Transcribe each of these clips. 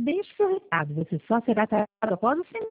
Deixe seu recado. Você só será tratado após o sinal.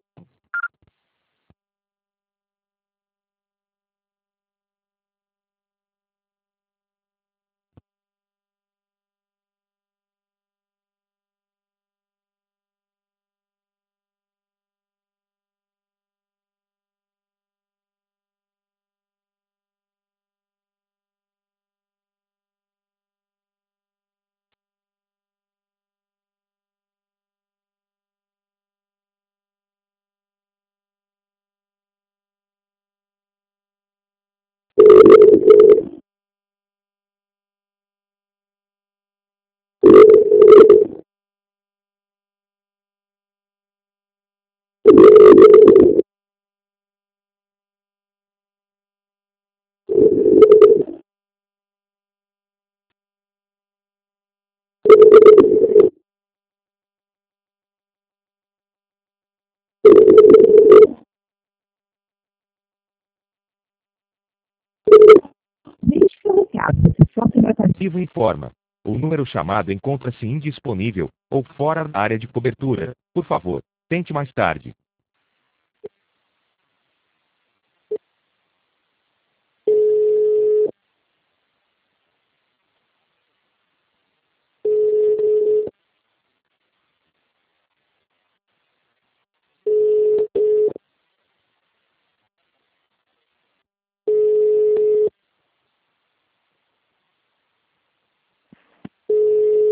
Deixe seu recado. Você só será tratado. Informa. O número chamado encontra-se indisponível ou fora da área de cobertura. Por favor, tente mais tarde.